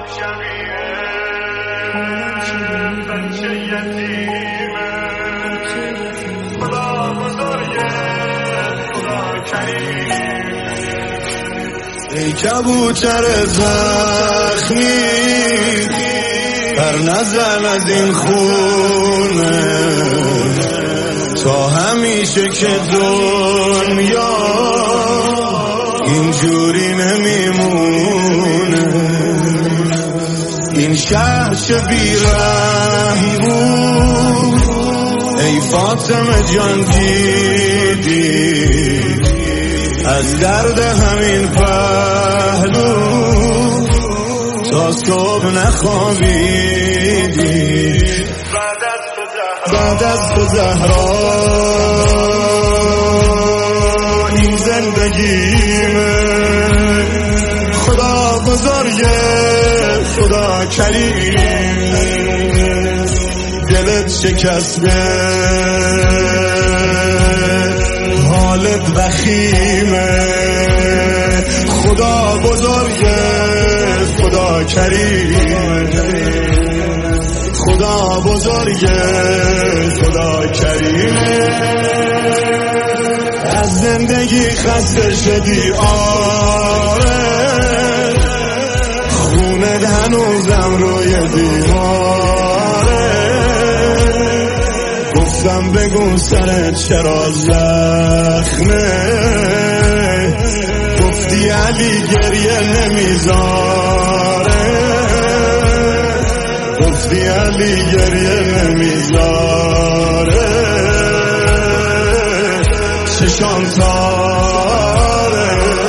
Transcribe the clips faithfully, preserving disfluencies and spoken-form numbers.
ای کبوتر زخمی پر نزن از این خونه تا همیشه که دنیا اینجوری نمیمونه. این شهر چه بیرحم بود ای فاطمه جان دیدی از درد همین پهلو تا صبح نخوابیدی. بعد از تو زهرا این زندگیمه، خدا بزرگه خدا کریمه، دلت شکسته حالت وخیمه، خدا بزرگه خدا کریمه، خدا بزرگه خدا کریمه. از زندگی خسته شدی آره، خونت هنوزم روی دیواره، گفتم بگو سرت چرا زخمه، گفتی علی گریه نمیذاره، گفتی علی گریه نمیذاره، چشام تاره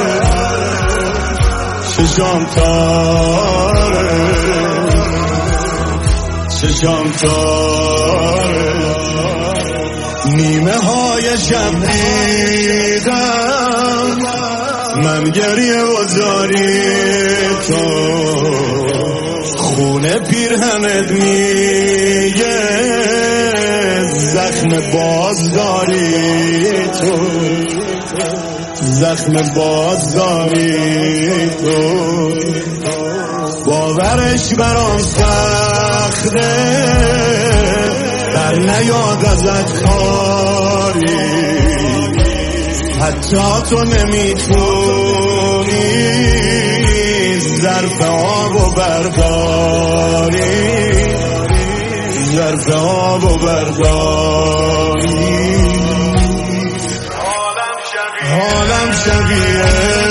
چشام تاره چشام تاره. نیمه های شب دیدم من گریه و زاری تو، خونه پیرهنت میگه زخم بازداری تو، زخم بازداری تو. باورش برام سخته در نیاد ازت کاری، حتی تو نمیتونی ظرف آب و برداری، ظرف آب و برداری. حالم شبیه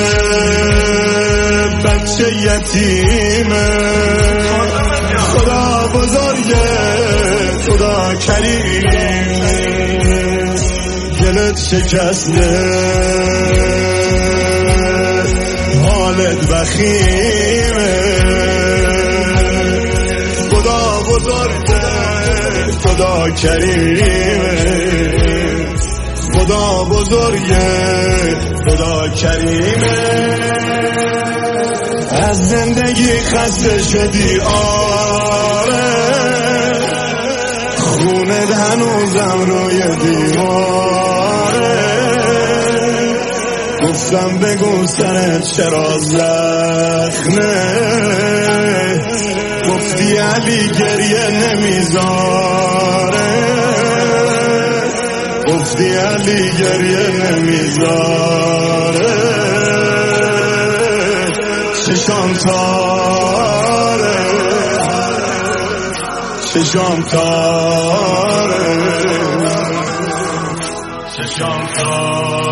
بچه یتیمه، خدا بزرگه خدا کریمه، دلت شکسته حالت وخیمه، خدا بزرگه خدا کریمه، خدا بزرگه خدا کریمه. از زندگی خسته شدی آره، خونت هنوزم روی دیواره، گفتم بگو سرت چرا زخمه، گفتی علی گریه نمیذاره، گفتی علی گریه نمیذاره، چشام تاره چشام تاره چشام تاره.